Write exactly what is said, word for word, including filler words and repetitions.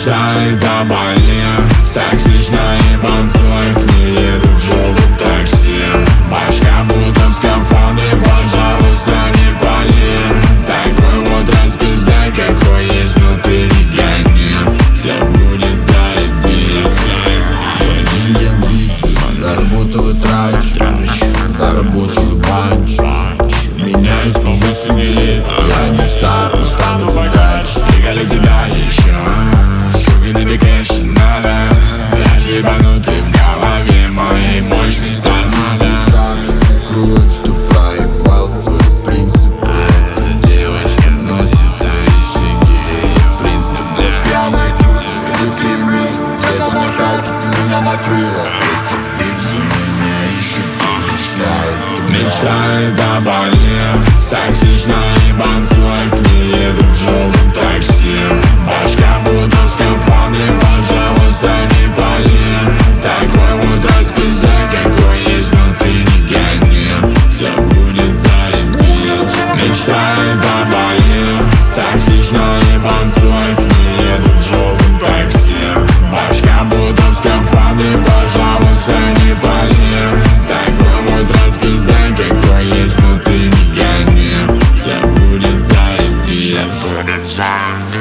Мечтает о Бали, с токсичной ебанцой. К ней еду в желтом такси. Башка будто в скафандре, пожалуйста, не пали. Такой вот распиздай, какой есть, но ты не гони. Все будет заебись. Заработаю трачу, заработаю банч. Меняюсь по мысли лет, я не старый, но стану удачи. Приколю тебя еще, суки, на бекэшн надо. Я ебанутый в голове, моей мощный торнадо. Круг, что проебал свой принцип. Эта девочка носит свои щеки. Принцип, бля, пьяный туз, идут клеймы. Где-то на хате меня накрыло. Бипси меня ищет, мечтает. Мечтает о Бали, с токсичной ебанцой. К ней еду в желтом такси. Башка будто в скафандре, пожалуйста, не пали. Такой вот распиздай, какой есть, но ты не гони. Все будет заебись. Мечтает о Бали, с токсичной ебанцой. К ней еду в желтом такси. Башка будто в скафандре, пожалуйста, не пали. Такой вот распиздай, какой есть, но ты не гони. Все будет заебись. Все будет заебись.